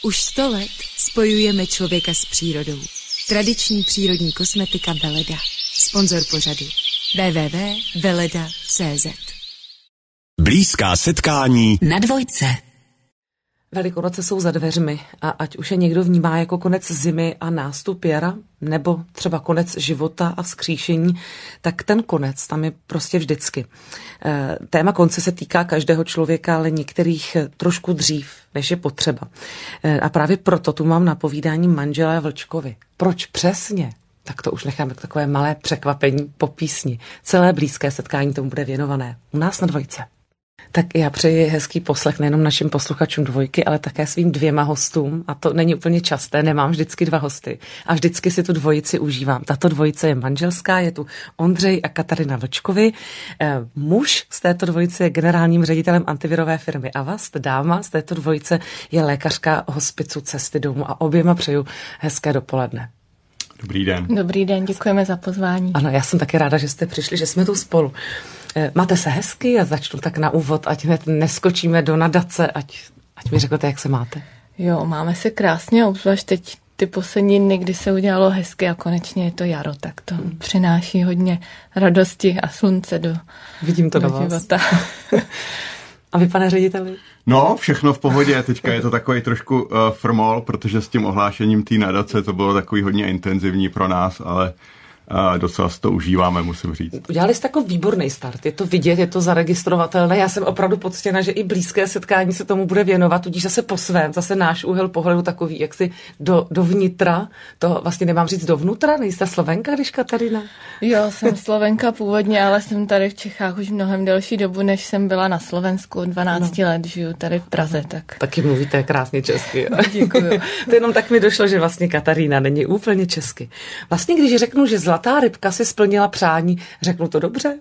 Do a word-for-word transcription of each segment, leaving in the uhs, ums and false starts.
Už sto let spojujeme člověka s přírodou. Tradiční přírodní kosmetika Veleda. Sponzor pořadu w w w tečka veleda tečka c z. Blízká setkání na dvojce. Velikonoce jsou za dveřmi a ať už je někdo vnímá jako konec zimy a nástup jara, nebo třeba konec života a vzkříšení, tak ten konec tam je prostě vždycky. Téma konce se týká každého člověka, ale některých trošku dřív, než je potřeba. A právě proto tu mám na povídání manželé Vlčkovi. Proč přesně? Tak to už necháme takové malé překvapení po písni. Celé blízké setkání tomu bude věnované. U nás na dvojce. Tak já přeji hezký poslech nejenom našim posluchačům dvojky, ale také svým dvěma hostům. A to není úplně časté, nemám vždycky dva hosty. A vždycky si tu dvojici užívám. Tato dvojice je manželská, je tu Ondřej a Katarina Vlčkovi. Muž z této dvojice je generálním ředitelem antivirové firmy Avast. Dáma z této dvojice je lékařka hospicu Cesty domů. A oběma přeju hezké dopoledne. Dobrý den. Dobrý den, děkujeme za pozvání. Ano, já jsem taky ráda, že jste přišli, že jsme tu spolu. Máte se hezky a začnu tak na úvod, ať hned neskočíme do nadace, ať, ať mi řeknete, jak se máte. Jo, máme se krásně, obzvlášť teď ty poslední dny, kdy se udělalo hezky a konečně je to jaro, tak to hmm. přináší hodně radosti a slunce do, Vidím to do na života. Vás. A vy, pane řediteli? No, všechno v pohodě. Teďka je to takový trošku uh, frmol, protože s tím ohlášením té nadace to bylo takový hodně intenzivní pro nás, ale uh, docela si to užíváme, musím říct. Udělali jste takový výborný start. Je to vidět, je to zaregistrovatelné. Já jsem opravdu poctěna, že i blízké setkání se tomu bude věnovat, tudíž zase po svém, zase náš úhel pohledu takový, jak si do, dovnitra, to vlastně nemám říct dovnutra, nejste Slovenka, když Katarina? Jo, jsem Slovenka původně, ale jsem tady v Čechách už mnohem delší dobu, než jsem byla na Slovensku. dvanáct no. let žiju tady v Praze. Tak. Taky mluvíte krásně česky. Děkuju. To jenom tak mi došlo, že vlastně Katarína není úplně česky. Vlastně, když řeknu, že zlatá rybka si splnila přání, řeknu to dobře?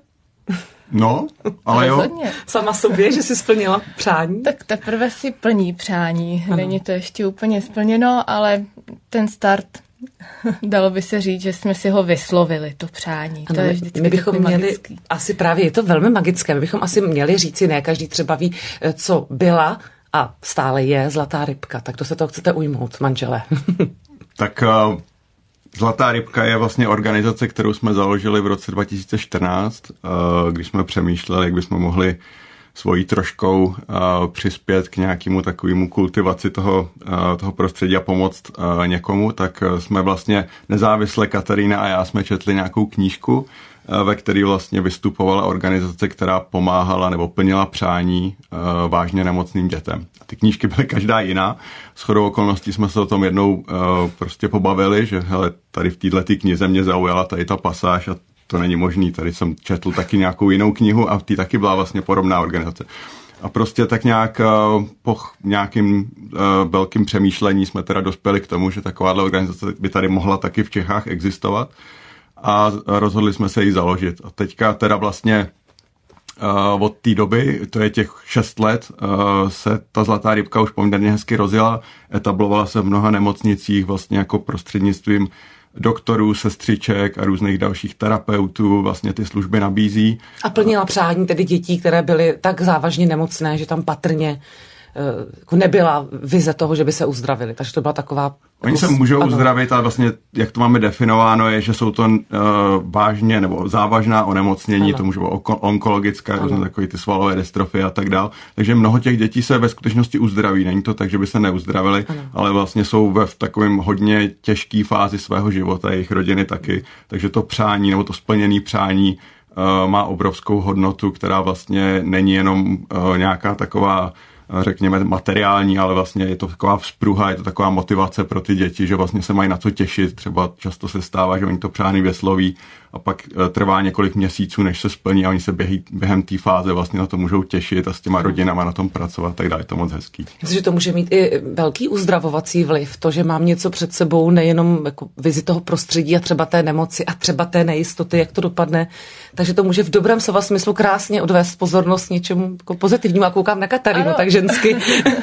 No, ale jo. Sama sobě, že si splnila přání? Tak teprve si plní přání. Ano. Není to ještě úplně splněno, ale ten start, dalo by se říct, že jsme si ho vyslovili, to přání. Ano, to je vždycky my bychom měli, magický. Asi právě je to velmi magické, my bychom asi měli říci, ne každý třeba ví, co byla a stále je zlatá rybka. Tak to se toho chcete ujmout, manžele. Tak uh... Zlatá rybka je vlastně organizace, kterou jsme založili v roce dva tisíce čtrnáct, když jsme přemýšleli, jak bychom mohli svojí troškou přispět k nějakému takovému kultivaci toho, toho prostředí a pomoct někomu, tak jsme vlastně nezávisle Katarína a já jsme četli nějakou knížku, ve který vlastně vystupovala organizace, která pomáhala nebo plnila přání vážně nemocným dětem. A ty knížky byly každá jiná. Shodou okolností jsme se o tom jednou prostě pobavili, že hele, tady v této knize mě zaujala tady ta pasáž a to není možný. Tady jsem četl taky nějakou jinou knihu a v té taky byla vlastně podobná organizace. A prostě tak nějak po nějakým velkým přemýšlení jsme teda dospěli k tomu, že takováhle organizace by tady mohla taky v Čechách existovat. A rozhodli jsme se ji založit. A teďka teda vlastně uh, od té doby, to je těch šest let, uh, se ta zlatá rybka už poměrně hezky rozjela, etablovala se v mnoha nemocnicích vlastně jako prostřednictvím doktorů, sestřiček a různých dalších terapeutů, vlastně ty služby nabízí. A plnila přání tedy dětí, které byly tak závažně nemocné, že tam patrně uh, nebyla vize toho, že by se uzdravili. Takže to byla taková... Oni se můžou uzdravit, ale vlastně, jak to máme definováno, je, že jsou to uh, vážně nebo závažná onemocnění, ano. To může být onkologická, různé takové ty svalové dystrofie a tak dál. Takže mnoho těch dětí se ve skutečnosti uzdraví. Není to tak, že by se neuzdravili, ano. Ale vlastně jsou ve v takovém hodně těžké fázi svého života, jejich rodiny taky. Takže to přání nebo to splněné přání uh, má obrovskou hodnotu, která vlastně není jenom uh, nějaká taková řekněme materiální, ale vlastně je to taková vzpruha, je to taková motivace pro ty děti, že vlastně se mají na co těšit. Třeba často se stává, že oni to přání vysloví a pak trvá několik měsíců, než se splní a oni se běhí, během té fáze vlastně na to můžou těšit a s těma rodinama na tom pracovat, tak dále. Je to moc hezký. Myslím, že to může mít i velký uzdravovací vliv, to, že mám něco před sebou, nejenom jako vizi toho prostředí a třeba té nemoci a třeba té nejistoty, jak to dopadne. Takže to může v dobrém slova smyslu krásně odvést pozornost něčemu jako pozitivnímu. A koukám na Katarinu, ano. Tak žensky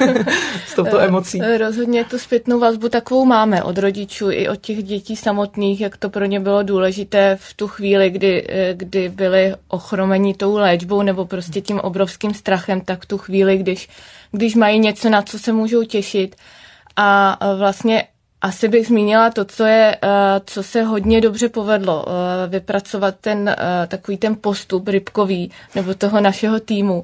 s touto emocí. Rozhodně tu zpětnou vazbu takovou máme od rodičů i od těch dětí samotných, jak to pro ně bylo důležité v tu chvíli, kdy, kdy byli ochromeni tou léčbou nebo prostě tím obrovským strachem, tak v tu chvíli, když, když mají něco, na co se můžou těšit A vlastně asi bych zmínila to, co je, co se hodně dobře povedlo, vypracovat ten takový ten postup rybkový nebo toho našeho týmu,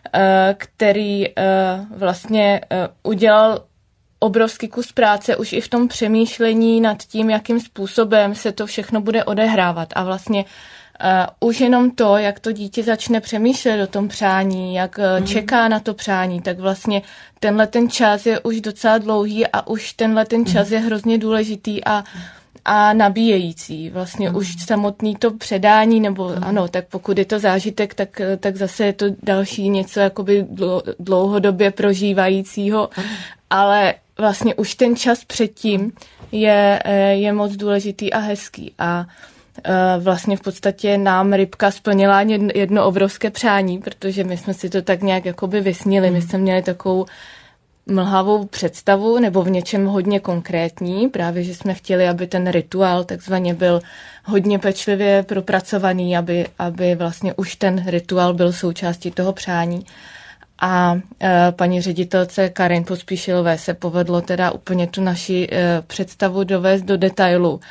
který vlastně udělal obrovský kus práce už i v tom přemýšlení nad tím, jakým způsobem se to všechno bude odehrávat. A vlastně uh, už jenom to, jak to dítě začne přemýšlet o tom přání, jak uh, čeká na to přání, tak vlastně tenhle ten čas je už docela dlouhý a už tenhle ten čas je hrozně důležitý a a nabíjející. Vlastně už samotný to předání, nebo ano, tak pokud je to zážitek, tak, tak zase je to další něco jakoby dlouhodobě prožívajícího, ale vlastně už ten čas předtím je, je moc důležitý a hezký a vlastně v podstatě nám rybka splnila jedno obrovské přání, protože my jsme si to tak nějak jakoby vysnili, my jsme měli takovou mlhavou představu nebo v něčem hodně konkrétní, právě že jsme chtěli, aby ten rituál takzvaně byl hodně pečlivě propracovaný, aby, aby vlastně už ten rituál byl součástí toho přání. A e, paní ředitelce Karin Pospíšilové se povedlo teda úplně tu naši e, představu dovést do detailu.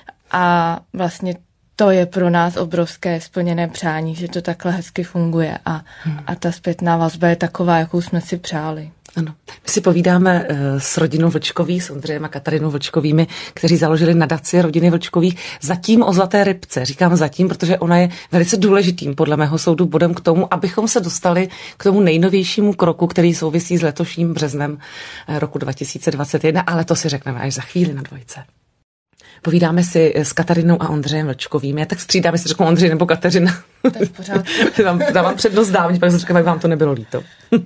A vlastně to je pro nás obrovské splněné přání, že to takhle hezky funguje a, hmm. a ta zpětná vazba je taková, jakou jsme si přáli. Ano. My si povídáme s rodinou Vlčkových, s Ondřejem a Katarinou Vlčkovými, kteří založili nadaci rodiny Vlčkových, zatím o zlaté rybce. Říkám zatím, protože ona je velice důležitým, podle mého soudu, bodem k tomu, abychom se dostali k tomu nejnovějšímu kroku, který souvisí s letošním březnem roku dva tisíce dvacet jedna, ale to si řekneme až za chvíli na dvojce. Povídáme si s Katarinou a Ondřejem Vlčkovými. Já tak střídám, jestli řeknu Ondřej nebo Kateřina. To je v pořádku. Dávám přednost dávně, pak se říkám, jak vám to nebylo líto.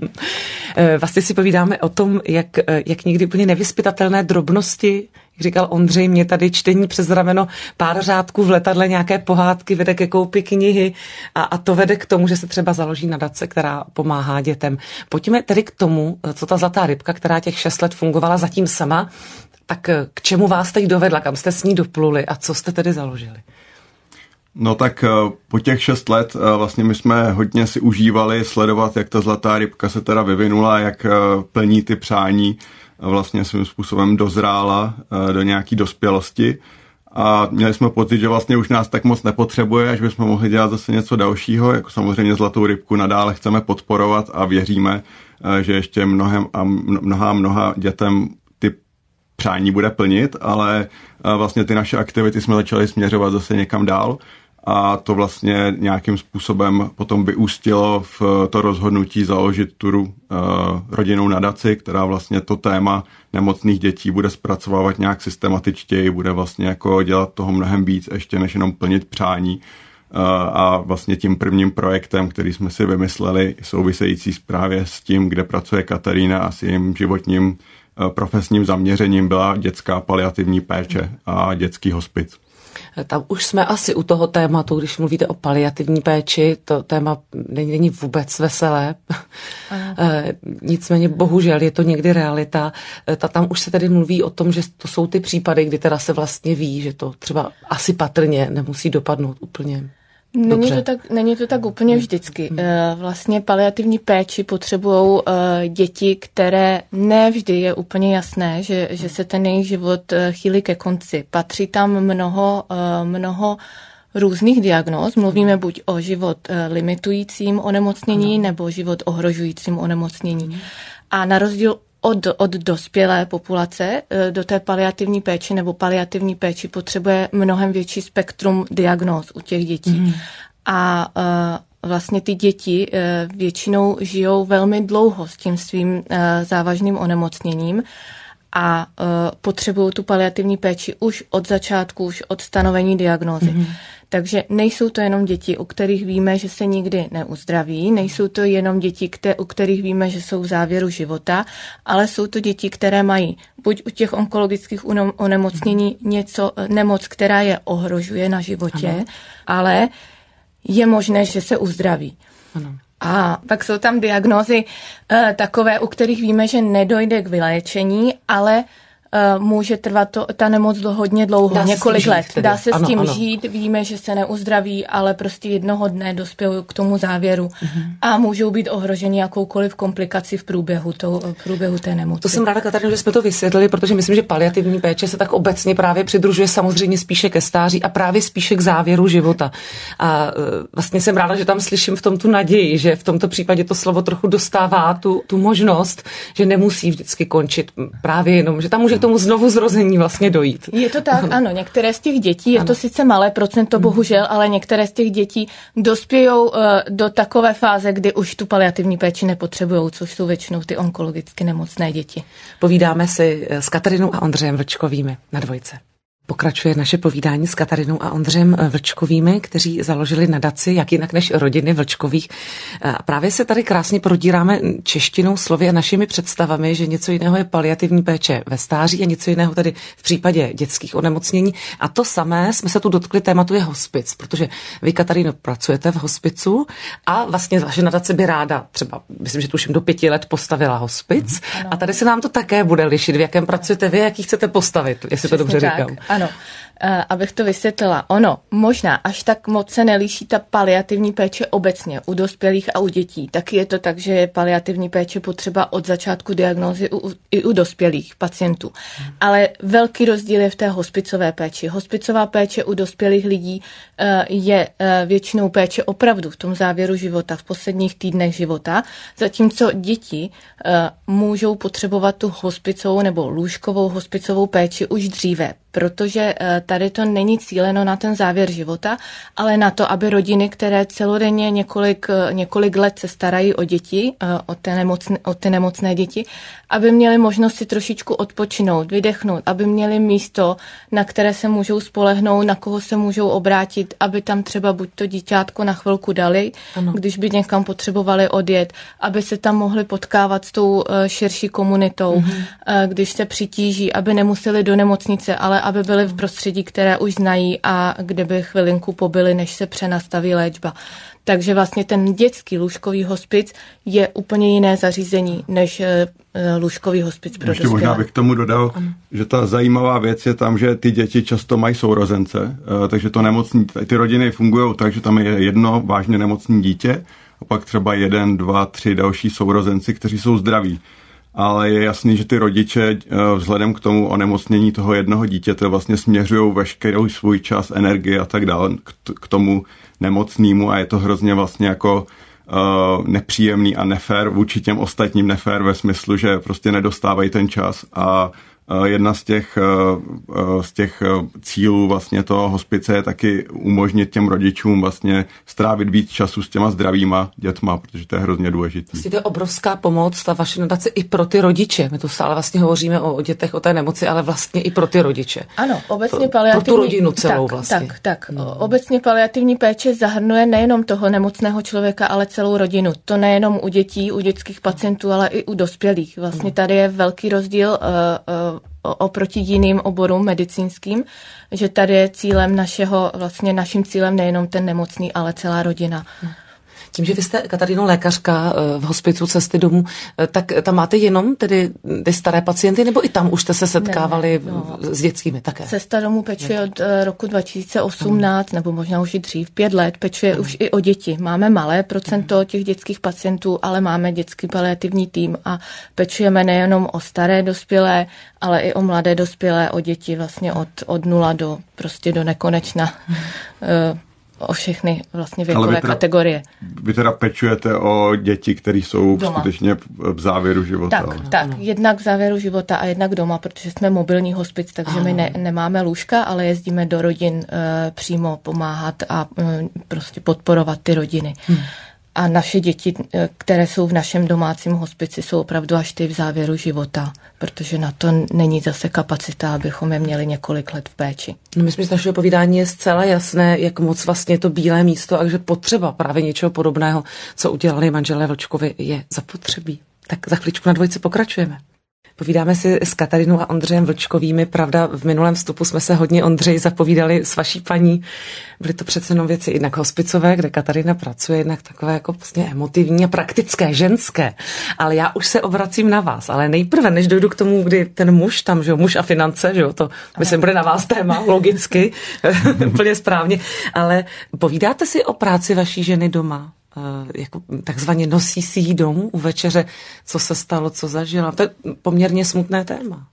Vlastně si povídáme o tom, jak, jak někdy úplně nevyzpytatelné drobnosti, jak říkal Ondřej, mě tady čtení přes rameno, pár řádků v letadle, nějaké pohádky vede ke koupi knihy a, a to vede k tomu, že se třeba založí nadace, která pomáhá dětem. Pojďme tedy k tomu, co ta zlatá rybka, která těch šest let fungovala zatím sama, tak k čemu vás teď dovedla, kam jste s ní dopluli a co jste tedy založili? No tak po těch šest let vlastně my jsme hodně si užívali sledovat, jak ta zlatá rybka se teda vyvinula, jak plní ty přání, vlastně svým způsobem dozrála do nějaký dospělosti a měli jsme pocit, že vlastně už nás tak moc nepotřebuje, až bychom mohli dělat zase něco dalšího, jako samozřejmě zlatou rybku nadále chceme podporovat a věříme, že ještě mnohem a mnoha mnoha dětem ty přání bude plnit, ale vlastně ty naše aktivity jsme začali směřovat zase někam dál a to vlastně nějakým způsobem potom vyústilo v to rozhodnutí založit tu uh, rodinnou nadaci, která vlastně to téma nemocných dětí bude zpracovávat nějak systematičtěji, bude vlastně jako dělat toho mnohem víc ještě než jenom plnit přání. Uh, a vlastně tím prvním projektem, který jsme si vymysleli, související právě s tím, kde pracuje Katarína a s jejím životním uh, profesním zaměřením, byla dětská paliativní péče a dětský hospic. Tam už jsme asi u toho tématu, když mluvíte o paliativní péči, to téma není, není vůbec veselé. Nicméně bohužel je to někdy realita. Ta, tam už se tedy mluví o tom, že to jsou ty případy, kdy teda se vlastně ví, že to třeba asi patrně nemusí dopadnout úplně. Není to, tak, není to tak úplně vždycky. Vlastně paliativní péči potřebují děti, které ne vždy je úplně jasné, že, že se ten jejich život chýlí ke konci. Patří tam mnoho, mnoho různých diagnóz. Mluvíme buď o život limitujícím onemocnění nebo život ohrožujícím onemocnění. A na rozdíl Od, od dospělé populace do té paliativní péči nebo paliativní péči potřebuje mnohem větší spektrum diagnóz u těch dětí. Mm. A uh, vlastně ty děti uh, většinou žijou velmi dlouho s tím svým uh, závažným onemocněním a uh, potřebují tu paliativní péči už od začátku, už od stanovení diagnózy. Mm. Takže nejsou to jenom děti, u kterých víme, že se nikdy neuzdraví, nejsou to jenom děti, které, u kterých víme, že jsou v závěru života, ale jsou to děti, které mají buď u těch onkologických onemocnění něco, nemoc, která je ohrožuje na životě, ano. Ale je možné, že se uzdraví. Ano. A pak jsou tam diagnózy uh, takové, u kterých víme, že nedojde k vyléčení, ale může trvat to, ta nemoc do hodně dlouho, Dá několik let. Tedy. Dá se ano, s tím ano. žít, víme, že se neuzdraví, ale prostě jednoho dne dospějí k tomu závěru mm-hmm. a můžou být ohroženi jakoukoliv komplikaci v průběhu, to, v průběhu té nemoci. To jsem ráda, Katarino, že jsme to vysvětlili, protože myslím, že paliativní péče se tak obecně právě přidružuje samozřejmě spíše ke stáří a právě spíše k závěru života. A vlastně jsem ráda, že tam slyším v tom tu naději, že v tomto případě to slovo trochu dostává tu, tu možnost, že nemusí vždycky končit právě jenom, že tam může k tomu znovu zrození vlastně dojít. Je to tak, ano. ano. Některé z těch dětí, je ano. to sice malé procento, bohužel, ale některé z těch dětí dospějou uh, do takové fáze, kdy už tu paliativní péči nepotřebujou, což jsou většinou ty onkologicky nemocné děti. Povídáme si s Katarinou a Ondřejem Vlčkovými na Dvojce. Pokračuje naše povídání s Katarinou a Ondřejem Vlčkovými, kteří založili nadaci, jak jinak než rodiny Vlčkových. A právě se tady krásně prodíráme češtinou slovy a našimi představami, že něco jiného je paliativní péče ve stáří a něco jiného tedy v případě dětských onemocnění. A to samé jsme se tu dotkli, tématu je hospic, protože vy, Katarino, pracujete v hospicu a vlastně vaše nadace by ráda třeba, myslím, že tuším do pěti let postavila hospic. Ano. A tady se nám to také bude lišit, v jakém pracujete vy, jaký chcete postavit, jestli Přesně to dobře tak. říkám. Ano, abych to vysvětlila. Ono, možná až tak moc se nelíší ta paliativní péče obecně u dospělých a u dětí. Taky je to tak, že je paliativní péče potřeba od začátku diagnózy u, i u dospělých pacientů. Ale velký rozdíl je v té hospicové péči. Hospicová péče u dospělých lidí je většinou péče opravdu v tom závěru života, v posledních týdnech života, zatímco děti můžou potřebovat tu hospicovou nebo lůžkovou hospicovou péči už dříve, protože tady to není cíleno na ten závěr života, ale na to, aby rodiny, které celodenně několik, několik let se starají o děti, o, té nemocné, o ty nemocné děti, aby měli možnost si trošičku odpočinout, vydechnout, aby měli místo, na které se můžou spolehnout, na koho se můžou obrátit, aby tam třeba buď to díťátko na chvilku dali, ano. když by někam potřebovali odjet, aby se tam mohli potkávat s tou širší komunitou, mm-hmm. když se přitíží, aby nemuseli do nemocnice, ale aby byli v prostředí, které už znají a kde by chvilinku pobyli, než se přenastaví léčba. Takže vlastně ten dětský lůžkový hospic je úplně jiné zařízení než lůžkový hospic pro Ještě dospělé. Možná bych k tomu dodal, ano. že ta zajímavá věc je tam, že ty děti často mají sourozence, takže to nemocní, ty rodiny fungují tak, že tam je jedno vážně nemocné dítě a pak třeba jeden, dva, tři další sourozenci, kteří jsou zdraví. Ale je jasný, že ty rodiče vzhledem k tomu onemocnění toho jednoho dítěte vlastně směřují veškerý svůj čas, energii a tak dále k tomu nemocnému a je to hrozně vlastně jako uh, nepříjemný a nefér vůči těm ostatním, nefér ve smyslu, že prostě nedostávají ten čas a jedna z těch, z těch cílů vlastně toho hospice je taky umožnit těm rodičům vlastně strávit víc času s těma zdravýma dětma, protože to je hrozně důležité. Vlastně to je obrovská pomoc, ta vaše nadace i pro ty rodiče. My tu stále vlastně hovoříme o dětech, o té nemoci, ale vlastně i pro ty rodiče. Ano, obecně pro, paliativní... Pro tu rodinu celou tak, vlastně. Tak, tak. No. Obecně paliativní péče zahrnuje nejenom toho nemocného člověka, ale celou rodinu. To nejenom u dětí, u dětských pacientů, ale i u dospělých. Vlastně tady je velký rozdíl uh, uh, oproti jiným oborům medicínským, že tady je cílem našeho, vlastně naším cílem nejenom ten nemocný, ale celá rodina. Tím, že vy jste, Katarino, lékařka v hospicu Cesty domů, tak tam máte jenom tedy ty staré pacienty, nebo i tam už jste se setkávali ne, no. s dětskými také? Cesta domů pečuje od roku dva tisíce osmnáct, mm. nebo možná už i dřív, pět let, pečuje mm. už i o děti. Máme malé procento mm. těch dětských pacientů, ale máme dětský paliativní tým a pečujeme nejenom o staré dospělé, ale i o mladé dospělé, o děti vlastně od, od nula do prostě do nekonečna. Mm. Uh, o všechny vlastně věkové vy teda, kategorie. Vy teda pečujete o děti, které jsou doma. Skutečně v závěru života. Tak, ale. tak, jednak v závěru života a jednak doma, protože jsme mobilní hospic, takže ano. my ne, nemáme lůžka, ale jezdíme do rodin e, přímo pomáhat a e, prostě podporovat ty rodiny. Hmm. A naše děti, které jsou v našem domácím hospici, jsou opravdu až ty v závěru života, protože na to není zase kapacita, abychom je měli několik let v péči. No, myslím, že z našeho povídání je zcela jasné, jak moc vlastně to bílé místo a že potřeba právě něčeho podobného, co udělali manželé Vlčkovi, je zapotřebí. Tak za chvíličku na Dvojce pokračujeme. Povídáme si s Katarínou a Ondřejem Vlčkovými. Pravda, v minulém vstupu jsme se hodně, Ondřej, zapovídali s vaší paní. Byly to přece jenom věci jednak hospicové, kde Katarína pracuje, jednak takové jako vlastně emotivní a praktické, ženské. Ale já už se obracím na vás. Ale nejprve, než dojdu k tomu, kdy ten muž tam, že jo, muž a finance, že jo, to myslím, bude na vás téma, logicky, úplně správně. Ale povídáte si o práci vaší ženy doma? Jako takzvaně nosí si jí domů u večeře, co se stalo, co zažila. To je poměrně smutné téma.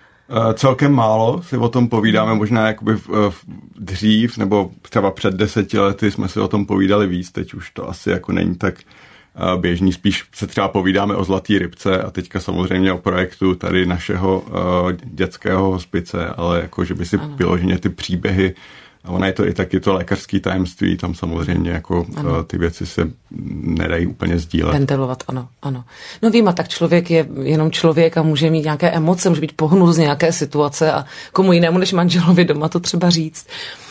Celkem málo si o tom povídáme, možná jakoby v, v dřív, nebo třeba před deseti lety jsme si o tom povídali víc, teď už to asi jako není tak běžný, spíš se třeba povídáme o Zlatý rybce a teďka samozřejmě o projektu tady našeho uh, dětského hospice, ale jako, že by si vyloženě ty příběhy. A ona je to i taky to lékařský tajemství, tam samozřejmě jako ano. Ty věci se nedají úplně sdílet. Ventilovat, ano, ano. No vím, a tak člověk je jenom člověk a může mít nějaké emoce, může být pohnut z nějaké situace a komu jinému než manželovi doma to třeba říct.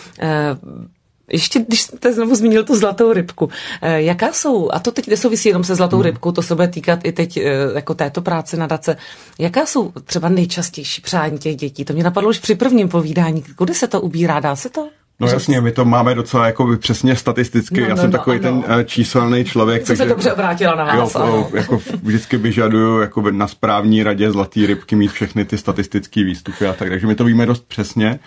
E, ještě, když jste znovu zmínil tu Zlatou rybku, e, jaká jsou, a to teď nesouvisí jenom se Zlatou hmm. rybkou, to se bude týkat i teď e, jako této práce nadace, jaká jsou třeba nejčastější přání těch dětí? To mě napadlo už při prvním povídání. Kudy se to ubírá? Dá se to? No jasně, my to máme docela jako přesně statisticky. No, Já no, jsem no, takový no. ten číselný člověk. Jsem se dobře obrátila na vás. Jo, jako vždycky vyžaduju jako na správní radě Zlatý rybky mít všechny ty statistické výstupy a tak. Takže my to víme dost přesně.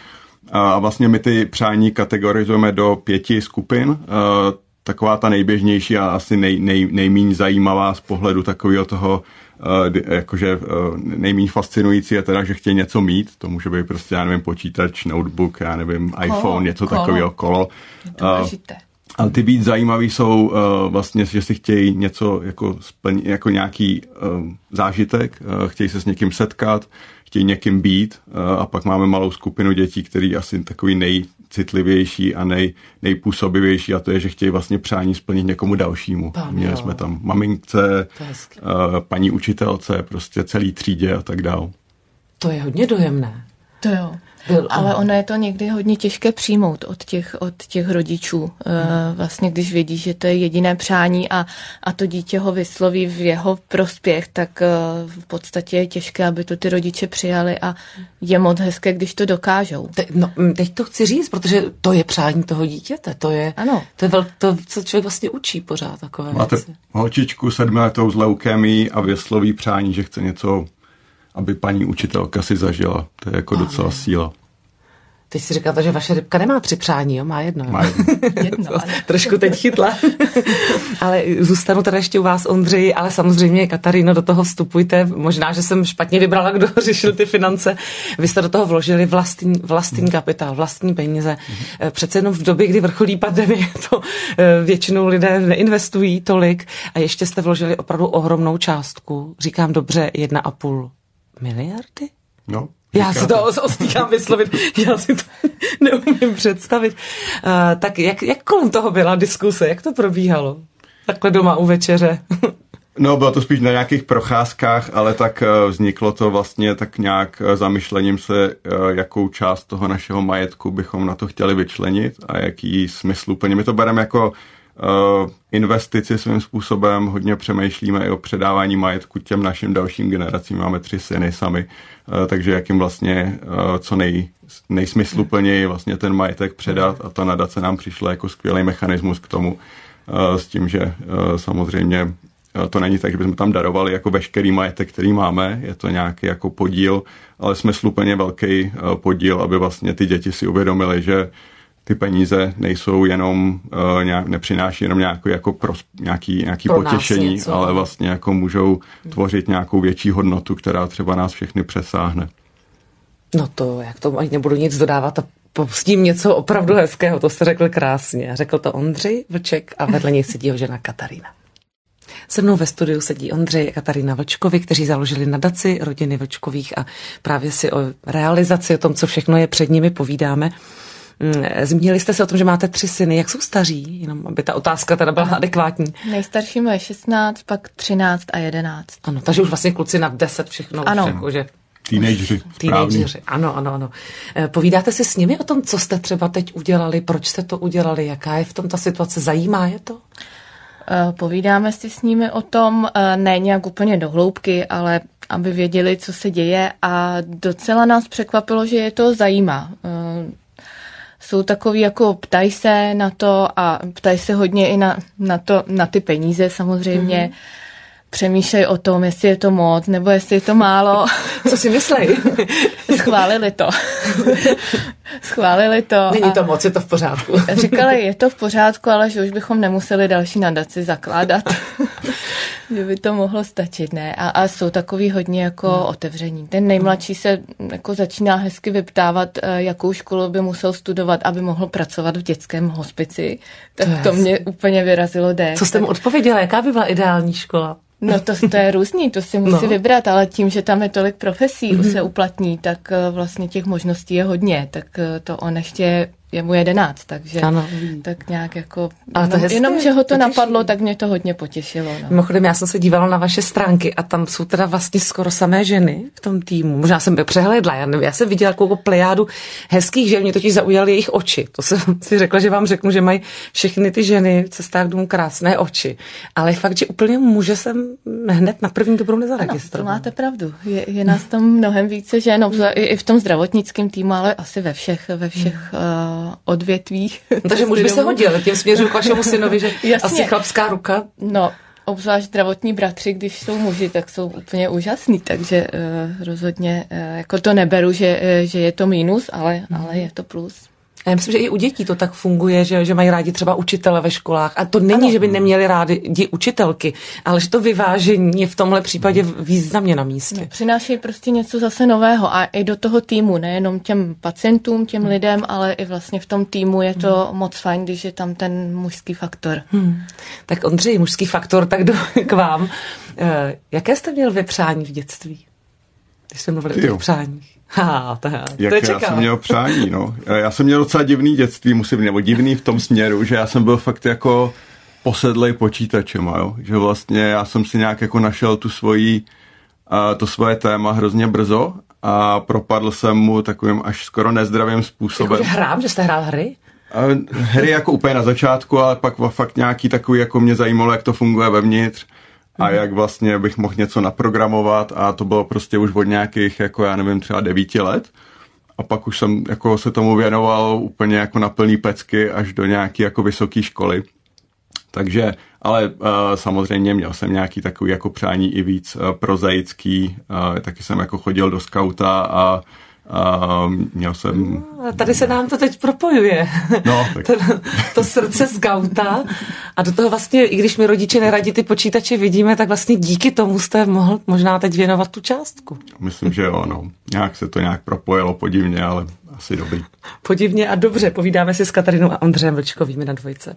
A vlastně my ty přání kategorizujeme do pěti skupin. Taková ta nejběžnější a asi nej, nej, nejméně zajímavá z pohledu takového toho, Uh, jakože uh, nejméně fascinující je teda, že chtějí něco mít, to může být prostě, já nevím, počítač, notebook, já nevím, kolo, iPhone, něco kolo. takového, kolo. Uh, ale ty víc zajímavý jsou uh, vlastně, že si chtějí něco jako, splň, jako nějaký uh, zážitek, uh, chtějí se s někým setkat, chtějí někým být uh, a pak máme malou skupinu dětí, který asi takový nejcitlivější a nej, nejpůsobivější a to je, že chtějí vlastně přání splnit někomu dalšímu. Pán, Měli jo. jsme tam mamince, uh, paní učitelce, prostě celý třídě a tak dál. To je hodně dojemné. To jo. Byl, ale ono je to někdy hodně těžké přijmout od těch, od těch rodičů. Hmm. Vlastně, když vědí, že to je jediné přání a, a to dítě ho vysloví v jeho prospěch, tak v podstatě je těžké, aby to ty rodiče přijali a je moc hezké, když to dokážou. Te, no, teď to chci říct, protože to je přání toho dítěte. To je, ano. to, je vel, to, co člověk vlastně učí pořád takové Máte věci. holčičku sedmiletou s leukémií a vysloví přání, že chce něco, aby paní učitelka si zažila. To je jako Pane. docela síla. Teď si říkáte, že vaše rybka nemá tři přání, jo? Má jedno. Jo? Má jedno. jedno ale... Trošku teď chytla. Ale zůstanu teda ještě u vás, Ondřeji, ale samozřejmě, Kataríno, do toho vstupujte. Možná, že jsem špatně vybrala, kdo řešil ty finance. Vy jste do toho vložili vlastní, vlastní kapitál, vlastní peníze. Přece jenom v době, kdy vrcholí pandemie, to většinou lidé neinvestují tolik a ještě jste vložili opravdu ohromnou částku. Říkám dobře, jedna a půl miliardy? No. Já si to ostýchám vyslovit, já si to neumím představit. Uh, tak jak, jak kolem toho byla diskuse, jak to probíhalo? Takhle doma u večeře. No, bylo to spíš na nějakých procházkách, ale tak vzniklo to vlastně tak nějak zamyšlením se, jakou část toho našeho majetku bychom na to chtěli vyčlenit a jaký smysl úplně. My to bereme jako uh, investici svým způsobem, hodně přemýšlíme i o předávání majetku těm našim dalším generacím. Máme tři syny sami, uh, takže jak jim vlastně uh, co nej, nejsmysluplněji vlastně ten majetek předat a ta nadace nám přišla jako skvělý mechanismus k tomu uh, s tím, že uh, samozřejmě to není tak, že bychom tam darovali jako veškerý majetek, který máme, je to nějaký jako podíl, ale smysluplně velký podíl, aby vlastně ty děti si uvědomily, že ty peníze nejsou jenom, uh, nějak, nepřináší jenom nějaký, jako pros, nějaký, nějaký potěšení, něco, ale vlastně jako můžou tvořit nějakou větší hodnotu, která třeba nás všechny přesáhne. No to, jak to ani nebudu nic dodávat a pustím něco opravdu hezkého, to jste řekl krásně. Řekl to Ondřej Vlček a vedle něj sedí jeho žena Katarína. Se mnou ve studiu sedí Ondřej a Katarína Vlčkovi, kteří založili nadaci rodiny Vlčkových a právě si o realizaci, o tom, co všechno je před nimi, povídáme. Zmínili jste se o tom, že máte tři syny. Jak jsou staří? Jenom aby ta otázka teda byla adekvátní. Nejstaršímu je šestnáct, pak třináct a jedenáct. Ano, takže už vlastně kluci nad deset všechno. Ano. Už jako, že... Teenageři. Teenageři, ano, ano, ano. Povídáte si s nimi o tom, co jste třeba teď udělali, proč jste to udělali, jaká je v tom ta situace, zajímá je to? Povídáme si s nimi o tom, ne nějak úplně do hloubky, ale aby věděli, co se děje a docela nás překvapilo, že je to zajímá. Jsou takový jako ptají se na to a ptají se hodně i na, na, to, na ty peníze samozřejmě. Mm-hmm. Přemýšlej o tom, jestli je to moc, nebo jestli je to málo. Co si myslej? Schválili to. Schválili to. Není to moc, je to v pořádku. Říkali, je to v pořádku, ale že už bychom nemuseli další nadaci zakládat. Že by to mohlo stačit, ne? A, a jsou takový hodně jako hmm. otevření. Ten nejmladší se jako začíná hezky vyptávat, jakou školu by musel studovat, aby mohl pracovat v dětském hospici. Tak to, to mě úplně vyrazilo dech. Co jste mu odpověděla? Jaká by byla ideální škola? No to, to je různý, to si musí no. vybrat, ale tím, že tam je tolik profesí, mm-hmm. se uplatní, tak vlastně těch možností je hodně, tak to on ještě je mu jedenáct, takže ano. tak nějak jako, jenom, jenom, že ho to napadlo, tak mě to hodně potěšilo. No. Mimochodem, já jsem se dívala na vaše stránky a tam jsou teda vlastně skoro samé ženy v tom týmu. Možná jsem by přehlédla, já nevím, já jsem viděla takovou plejádu hezkých žen, mě totiž zaujaly jejich oči. To jsem si řekla, že vám řeknu, že mají všechny ty ženy v cestách domů krásné oči. Ale fakt, že úplně muže jsem hned na první dobrou nezaregistrovala. To máte pravdu. Je, je nás tam mnohem více žen, i, i v tom zdravotnickém týmu, ale asi ve všech, ve všech hmm. uh, odvětvích. No, takže muž by se hodil, tím směřuju k vašemu synovi, že jasně. Asi chlapská ruka. No, obzvlášť zdravotní bratři, když jsou muži, tak jsou úplně úžasný, takže uh, rozhodně uh, jako to neberu, že, uh, že je to mínus, ale, hmm. ale je to plus. Já myslím, že i u dětí to tak funguje, že, že mají rádi třeba učitele ve školách. A to není, ano. že by neměli rádi učitelky, ale že to vyvážení je v tomhle případě významně na místě. No, přinášejí prostě něco zase nového a i do toho týmu, nejenom těm pacientům, těm hmm. lidem, ale i vlastně v tom týmu je to hmm. moc fajn, když je tam ten mužský faktor. Hmm. Tak Ondřej, mužský faktor, tak jdu k vám. E, jaké jste měl vy přání v dětství? Když jsme mluvili o těch přáních. Ha, to, Jak to já jsem měl přání, no. Já jsem měl docela divný dětství, musím, nebo divný v tom směru, že já jsem byl fakt jako posedlej počítačem, jo. Že vlastně já jsem si nějak jako našel tu svoji, uh, to svoje téma hrozně brzo a propadl jsem mu takovým až skoro nezdravým způsobem. Jakože hrám, že jste hrál hry? Uh, hry jako úplně na začátku, ale pak fakt nějaký takový, jako mě zajímalo, jak to funguje vevnitř. A jak vlastně bych mohl něco naprogramovat a to bylo prostě už od nějakých, jako já nevím, třeba devíti let. A pak už jsem jako se tomu věnoval úplně jako na plný pecky až do nějaké jako vysoké školy. Takže, ale uh, samozřejmě měl jsem nějaký takový jako přání i víc uh, prozaický. Uh, taky jsem jako chodil do skauta a Uh, měl jsem... No, tady se nám to teď propojuje. No, tak. to, to srdce skauta a do toho vlastně, i když mi rodiče neradí ty počítače vidíme, tak vlastně díky tomu jste mohl možná teď věnovat tu částku. Myslím, že jo, no. Nějak se to nějak propojilo podivně, ale asi dobrý. Podivně a dobře, povídáme si s Katarinou a Ondřejem Vlčkovými na dvojce.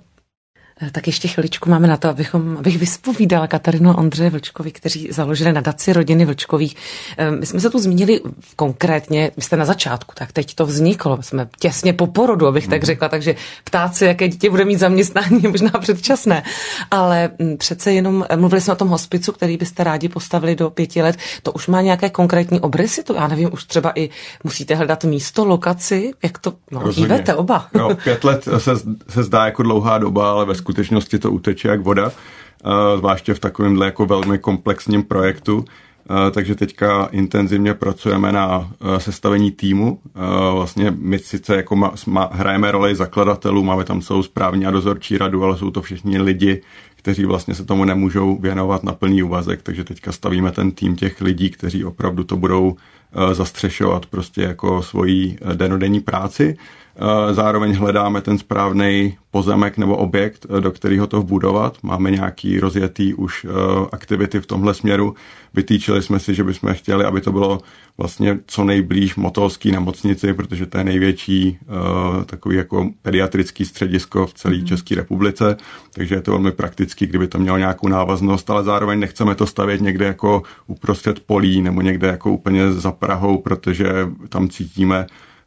Tak ještě chviličku máme na to, abychom, abych vyspovídala Katarinu a Ondřeje Vlčkovi, kteří založili nadaci rodiny Vlčkových. My jsme se tu zmínili konkrétně, vy jste na začátku, tak teď to vzniklo, jsme těsně po porodu, abych tak řekla, takže ptát se, jaké dítě bude mít zaměstnání, je možná předčasné. Ale přece jenom mluvili jsme o tom hospicu, který byste rádi postavili do pěti let. To už má nějaké konkrétní obrysy? To já nevím, už třeba i musíte hledat místo, lokaci, jak to, no, jíváte oba. No, pět let se, se zdá jako dlouhá doba, ale ve skutečnosti to uteče jak voda, zvláště v takovémhle jako velmi komplexním projektu. Takže teďka intenzivně pracujeme na sestavení týmu. Vlastně my sice jako ma, ma, hrajeme roli zakladatelů, máme tam celou správní a dozorčí radu, ale jsou to všichni lidi, kteří vlastně se tomu nemůžou věnovat na plný úvazek, takže teďka stavíme ten tým těch lidí, kteří opravdu to budou zastřešovat prostě jako svoji denodenní práci. Zároveň hledáme ten správný pozemek nebo objekt, do kterého to vbudovat. Máme nějaký rozjetý už aktivity v tomhle směru. Vytýčili jsme si, že bychom chtěli, aby to bylo vlastně co nejblíž Motolský nemocnici, protože to je největší takový jako pediatrický středisko v celé mm. České republice, takže je to velmi praktický, kdyby to mělo nějakou návaznost, ale zároveň nechceme to stavět někde jako uprostřed polí nebo někde jako úplně za Prahou, protože tam cítíme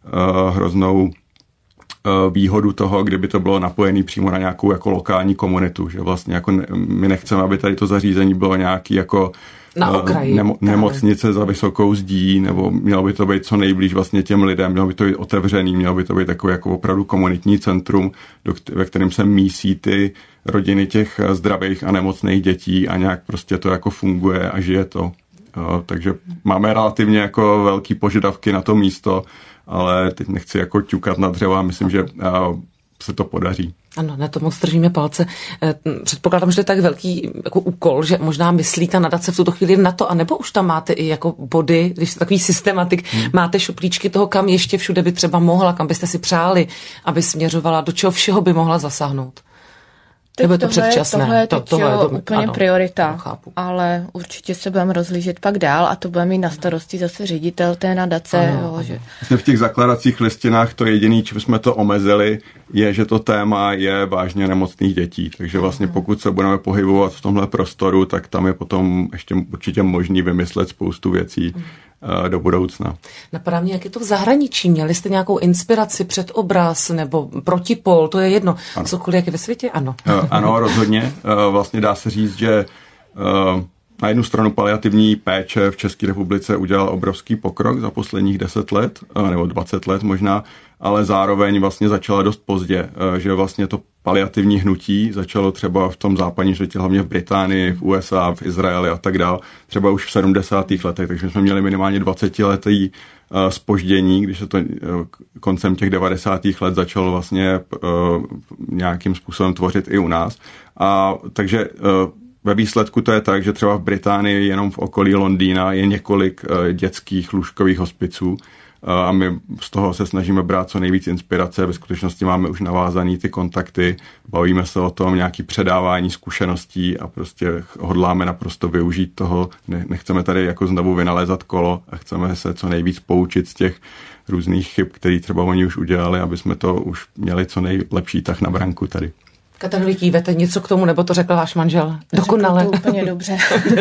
hroznou výhodu toho, kdyby to bylo napojené přímo na nějakou jako lokální komunitu, že vlastně jako ne, my nechceme, aby tady to zařízení bylo nějaký jako na okraji, nemo, nemocnice za vysokou zdí, nebo mělo by to být co nejblíž vlastně těm lidem, mělo by to být otevřený, mělo by to být takové jako opravdu komunitní centrum, do, ve kterém se mísí ty rodiny těch zdravých a nemocných dětí a nějak prostě to jako funguje a žije to. Jo, takže máme relativně jako velký požadavky na to místo, ale teď nechci jako ťukat na dřeva, myslím, že se to podaří. Ano, na to moc držíme palce. Předpokládám, že to je tak velký jako úkol, že možná myslí ta nadace v tuto chvíli na to, anebo už tam máte i jako body, když jste takový systematik, hmm. máte šuplíčky toho, kam ještě všude by třeba mohla, kam byste si přáli, aby směřovala, do čeho všeho by mohla zasáhnout. Nebo je to předčasné? Tohle je, to, tohle je to, úplně ano, priorita, chápu. Ale určitě se budeme rozlížet pak dál a to bude mít na starosti zase ředitel té nadace. Ano, jo, ano. že... V těch zakladacích listinách to jediné, čím jsme to omezili, je, že to téma je vážně nemocných dětí. Takže vlastně pokud se budeme pohybovat v tomhle prostoru, tak tam je potom ještě určitě možný vymyslet spoustu věcí do budoucna. Napadá mě, jak je to v zahraničí. Měli jste nějakou inspiraci, předobraz nebo protipol, to je jedno. Ano. Cokoliv, jak je ve světě? Ano. Ano, rozhodně. Vlastně dá se říct, že na jednu stranu paliativní péče v České republice udělal obrovský pokrok za posledních deset let, nebo dvacet let možná, ale zároveň vlastně začala dost pozdě, že vlastně to paliativní hnutí začalo třeba v tom západním světě, hlavně v Británii, v U S A, v Izraeli a tak dále, třeba už v sedmdesátých letech, takže jsme měli minimálně dvacetiletý zpoždění, když se to koncem těch devadesátých let začalo vlastně nějakým způsobem tvořit i u nás. A takže ve výsledku to je tak, že třeba v Británii jenom v okolí Londýna je několik dětských lůžkových hospiců a my z toho se snažíme brát co nejvíc inspirace. Ve skutečnosti máme už navázaný ty kontakty, bavíme se o tom, nějaký předávání zkušeností a prostě hodláme naprosto využít toho. Nechceme tady jako znovu vynalézat kolo a chceme se co nejvíc poučit z těch různých chyb, které třeba oni už udělali, aby jsme to už měli co nejlepší tah na branku tady. Kateřino, vy kývete něco k tomu, nebo to řekl váš manžel? Dokonale. Řekl to úplně dobře.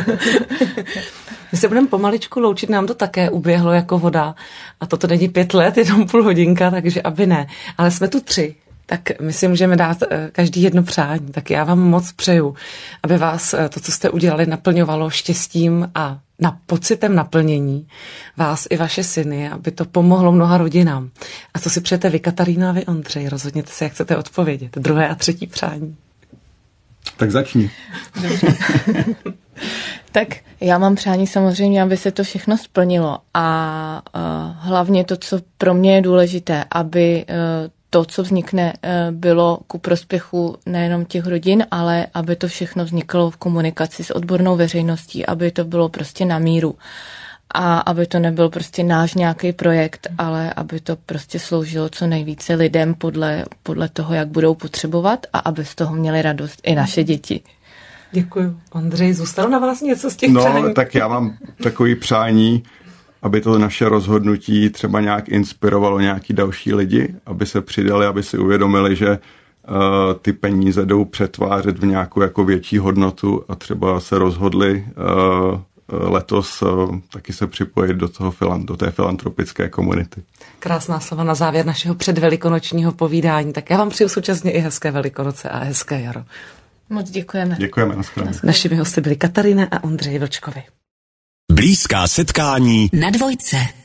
My se budeme pomaličku loučit, nám to také uběhlo jako voda. A toto není pět let, jenom půl hodinka, takže aby ne. Ale jsme tu tři, tak my si můžeme dát každý jedno přání. Tak já vám moc přeju, aby vás to, co jste udělali, naplňovalo štěstím a na pocitem naplnění vás i vaše syny, aby to pomohlo mnoha rodinám. A co si přejete vy, Katarína, a vy, Ondřej? Rozhodněte se, jak chcete odpovědět. Druhé a třetí přání. Tak začni. Tak já mám přání samozřejmě, aby se to všechno splnilo a uh, hlavně to, co pro mě je důležité, aby uh, to, co vznikne, bylo ku prospěchu nejenom těch rodin, ale aby to všechno vzniklo v komunikaci s odbornou veřejností, aby to bylo prostě na míru a aby to nebyl prostě náš nějaký projekt, ale aby to prostě sloužilo co nejvíce lidem podle, podle toho, jak budou potřebovat a aby z toho měli radost i naše děti. Děkuju. Ondřej, zůstalo na vás něco z těch no, přání? No, tak já mám takový přání, aby to naše rozhodnutí třeba nějak inspirovalo nějaký další lidi, aby se přidali, aby si uvědomili, že uh, ty peníze jdou přetvářet v nějakou jako větší hodnotu a třeba se rozhodli uh, letos uh, taky se připojit do, toho, do té filantropické komunity. Krásná slova na závěr našeho předvelikonočního povídání. Tak já vám přeju současně i hezké Velikonoce a hezké jaro. Moc děkujeme. Děkujeme. Naschledanou. Našimi hosty byli Katarína a Ondřej Vlčkovi. Blízká setkání na dvojce.